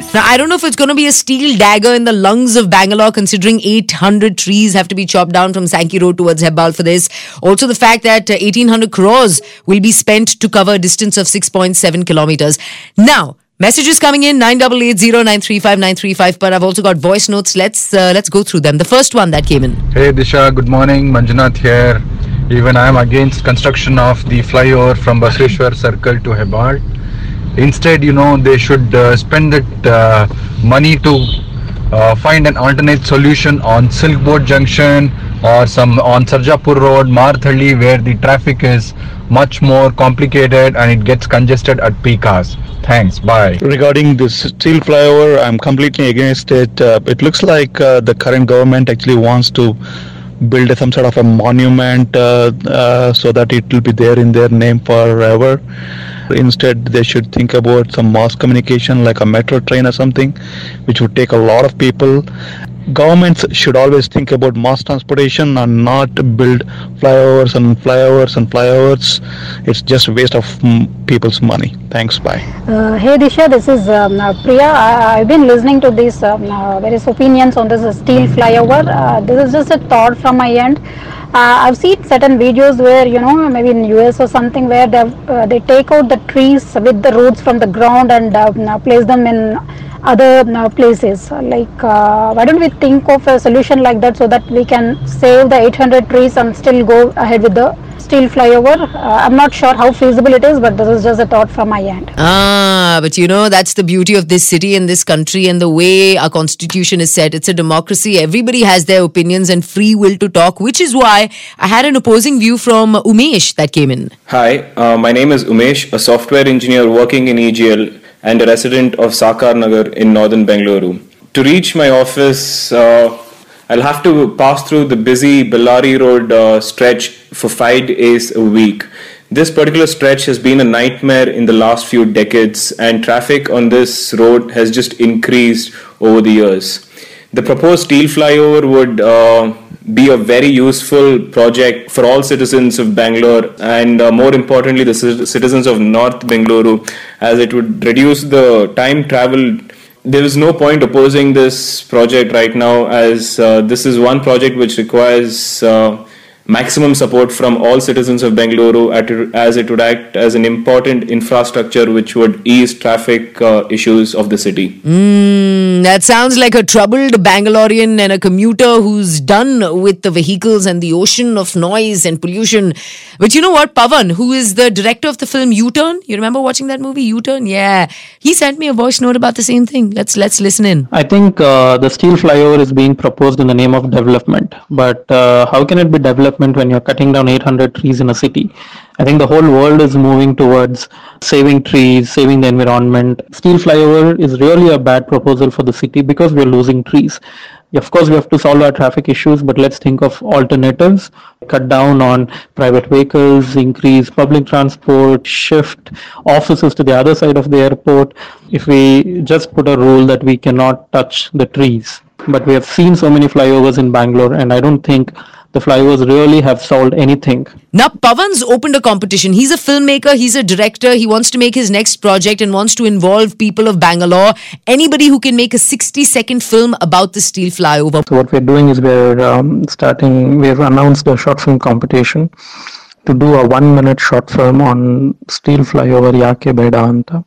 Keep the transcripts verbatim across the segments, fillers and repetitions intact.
Now, I don't know if it's going to be a steel dagger in the lungs of Bangalore, considering eight hundred trees have to be chopped down from Sankey Road towards Hebbal for this. Also, the fact that uh, eighteen hundred crores will be spent to cover a distance of six point seven kilometers. Now, messages coming in nine eight eight zero nine three five nine three five, but I've also got voice notes. Let's uh, let's go through them. The first one that came in. Hey Disha, good morning. Manjunath here. Even I am against construction of the flyover from Basveshwar Circle to Hebbal. Instead, you know, they should uh, spend that uh, money to uh, find an alternate solution on Silk Boat Junction or some on Sarjapur Road, Marthalli, where the traffic is much more complicated and it gets congested at peak hours. Thanks. Bye. Regarding this steel flyover, I'm completely against it. Uh, it looks like uh, the current government actually wants to build some sort of a monument uh, uh, so that it will be there in their name forever. Instead, they should think about some mass communication like a metro train or something, which would take a lot of people. Governments should always think about mass transportation and not build flyovers and flyovers and flyovers. It's just a waste of mm, people's money. Thanks. Bye. Uh, hey Disha, this is um, uh, Priya. I, I've been listening to these um, uh, various opinions on this uh, steel flyover. Uh, this is just a thought from my end. Uh, I've seen certain videos where, you know, maybe in U S or something, where they uh, they take out the trees with the roots from the ground and uh, place them in other uh, places. Like, uh, why don't we think of a solution like that so that we can save the eight hundred trees and still go ahead with the steel flyover? Uh, I'm not sure how feasible it is, but this is just a thought from my end. Ah, but you know, that's the beauty of this city and this country and the way our constitution is set. It's a democracy. Everybody has their opinions and free will to talk, which is why I had an opposing view from Umesh that came in. Hi, uh, my name is Umesh, a software engineer working in E G L and a resident of Sakar Nagar in northern Bengaluru. To reach my office, uh, I'll have to pass through the busy Bellary Road uh, stretch for five days a week. This particular stretch has been a nightmare in the last few decades, and traffic on this road has just increased over the years. The proposed steel flyover would uh, be a very useful project for all citizens of Bangalore, and uh, more importantly the c- citizens of North Bengaluru, as it would reduce the time travel. There is no point opposing this project right now, as uh, this is one project which requires uh, maximum support from all citizens of Bengaluru, at, as it would act as an important infrastructure which would ease traffic uh, issues of the city. Mm, that sounds like a troubled Bangalorean and a commuter who's done with the vehicles and the ocean of noise and pollution. But you know what, Pavan, who is the director of the film U-Turn, you remember watching that movie, U-Turn? Yeah, he sent me a voice note about the same thing. Let's let's listen in. I think uh, the steel flyover is being proposed in the name of development, but uh, how can it be development when you're cutting down eight hundred trees in a city? I think the whole world is moving towards saving trees, saving the environment. Steel flyover is really a bad proposal for the city because we're losing trees. Of course, we have to solve our traffic issues, but let's think of alternatives. Cut down on private vehicles, increase public transport, shift offices to the other side of the airport. If we just put a rule that we cannot touch the trees. But we have seen so many flyovers in Bangalore, and I don't think the flyovers really have solved anything. Now, Pavan's opened a competition. He's a filmmaker, he's a director, he wants to make his next project and wants to involve people of Bangalore. Anybody who can make a sixty second film about the steel flyover. So what we're doing is we're um, starting, we've announced a short film competition to do a one minute short film on steel flyover Yake Beda Anta.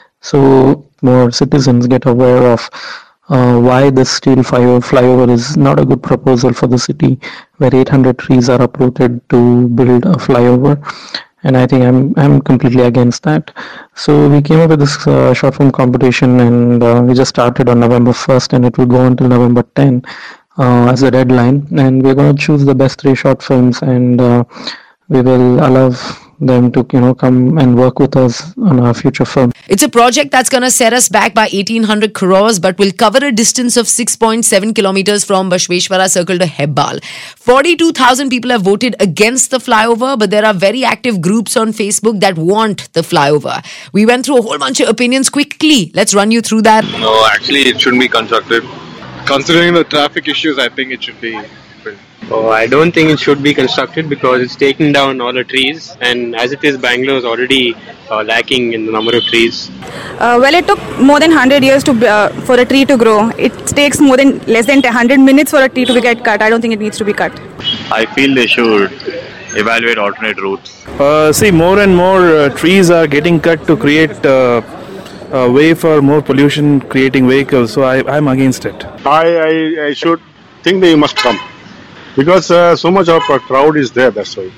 So more citizens get aware of Uh, why this steel flyover, flyover is not a good proposal for the city, where eight hundred trees are uprooted to build a flyover, and I think I'm I'm completely against that. So we came up with this uh, short film competition, and uh, we just started on November first, and it will go until November tenth uh, as a deadline, and we're going to choose the best three short films, and uh, we will allow them to, you know, come and work with us on our future film. It's a project that's going to set us back by eighteen hundred crores, but will cover a distance of six point seven kilometers from Basveshwara Circle to Hebbal. forty-two thousand people have voted against the flyover, but there are very active groups on Facebook that want the flyover. We went through a whole bunch of opinions quickly. Let's run you through that. No, actually, it shouldn't be constructed. Considering the traffic issues, I think it should be built. Oh, I don't think it should be constructed because it's taking down all the trees, and as it is, Bangalore is already uh, lacking in the number of trees. Uh, well, it took more than one hundred years to uh, for a tree to grow. It takes more than less than one hundred minutes for a tree to get cut. I don't think it needs to be cut. I feel they should evaluate alternate routes. Uh, see, more and more uh, trees are getting cut to create uh, a way for more pollution creating vehicles, so I, I'm against it. I, I, I should think they must come because uh, so much of a crowd is there, that's why.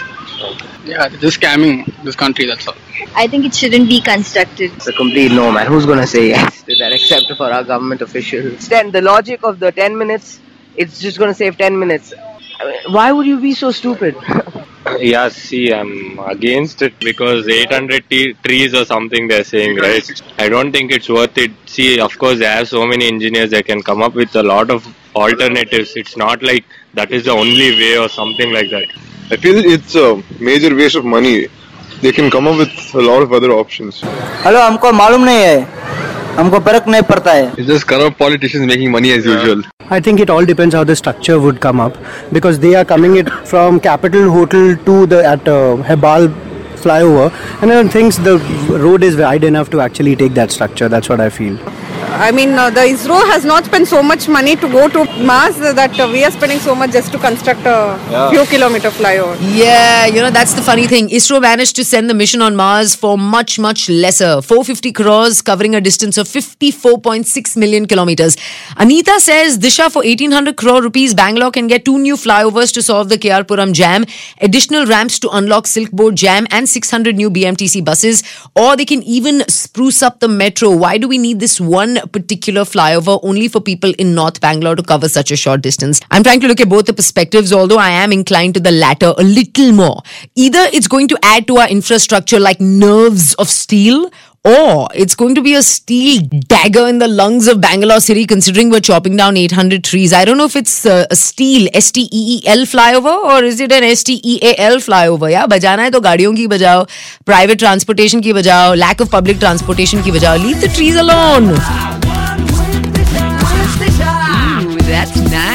Yeah, they're just scamming this country, that's all. I think it shouldn't be constructed. It's a complete no, man. Who's going to say yes to that except for our government officials? Then the logic of the ten minutes, it's just going to save ten minutes. I mean, why would you be so stupid? Yeah, see, I'm against it because eight hundred t- trees or something they're saying, right? I don't think it's worth it. See, of course, they have so many engineers that can come up with a lot of alternatives. It's not like that is the only way or something like that. I feel it's a major waste of money. They can come up with a lot of other options. Hello, हमको मालूम नहीं है. हमको फर्क नहीं पड़ता है. It's just corrupt politicians making money as yeah. usual. I think it all depends how the structure would come up because they are coming it from Capital Hotel to the at uh, Hebbal flyover, and I don't think the road is wide enough to actually take that structure. That's what I feel. I mean, uh, the ISRO has not spent so much money to go to Mars that uh, we are spending so much just to construct a yeah. few kilometer flyover. Yeah, you know, that's the funny thing. ISRO managed to send the mission on Mars for much, much lesser. four hundred fifty crores covering a distance of fifty-four point six million kilometers. Anita says, Disha, for eighteen hundred crore rupees, Bangalore can get two new flyovers to solve the K R Puram jam, additional ramps to unlock Silk Board jam, and six hundred new B M T C buses. Or they can even spruce up the metro. Why do we need this one particular flyover only for people in North Bangalore to cover such a short distance? I'm trying to look at both the perspectives, although I am inclined to the latter a little more. Either it's going to add to our infrastructure like nerves of steel, or it's going to be a steel dagger in the lungs of Bangalore city, considering we're chopping down eight hundred trees. I don't know if it's uh, a steel, S T E E L flyover, or is it an S T E A L flyover? Yeah, bajana hai to gaadiyon ki bajao, private transportation ki bajao, lack of public transportation ki bajao. Leave the trees alone. Ooh, that's nice.